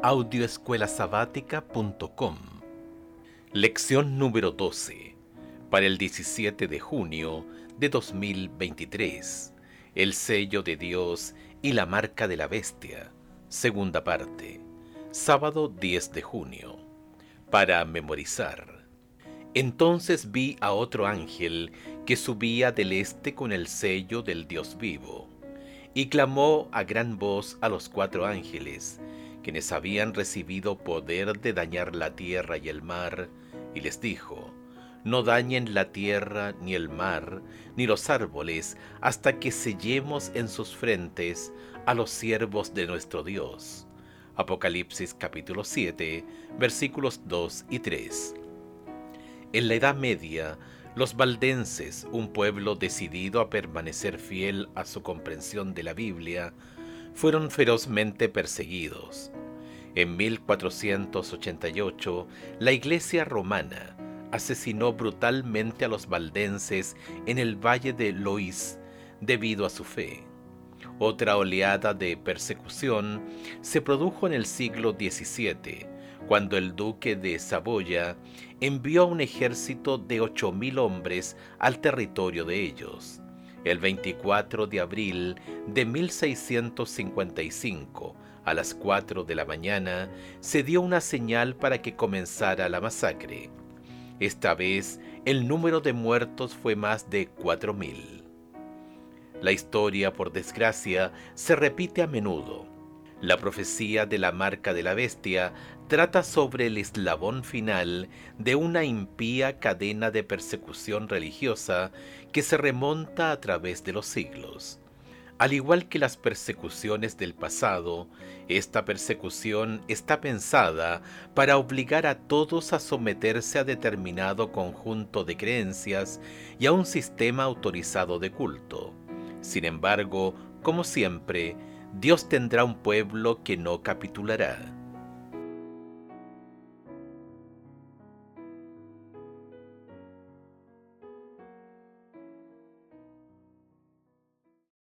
audioescuelasabática.com. Lección número 12, para el 17 de junio de 2023. El sello de Dios y la marca de la bestia. Segunda parte. Sábado 10 de junio. Para memorizar. Entonces vi a otro ángel que subía del este con el sello del Dios vivo, y clamó a gran voz a los 4 ángeles, quienes habían recibido poder de dañar la tierra y el mar, y les dijo: no dañen la tierra, ni el mar, ni los árboles, hasta que sellemos en sus frentes a los siervos de nuestro Dios. Apocalipsis capítulo 7, versículos 2 y 3. En la Edad Media, los valdenses, un pueblo decidido a permanecer fiel a su comprensión de la Biblia, fueron ferozmente perseguidos. En 1488, la Iglesia romana asesinó brutalmente a los valdenses en el valle de Loís debido a su fe. Otra oleada de persecución se produjo en el siglo XVII, cuando el duque de Saboya envió un ejército de 8.000 hombres al territorio de ellos. El 24 de abril de 1655, a las 4 de la mañana, se dio una señal para que comenzara la masacre. Esta vez, el número de muertos fue más de 4.000. La historia, por desgracia, se repite a menudo. La profecía de la marca de la bestia trata sobre el eslabón final de una impía cadena de persecución religiosa que se remonta a través de los siglos. Al igual que las persecuciones del pasado, esta persecución está pensada para obligar a todos a someterse a determinado conjunto de creencias y a un sistema autorizado de culto. Sin embargo, como siempre, Dios tendrá un pueblo que no capitulará.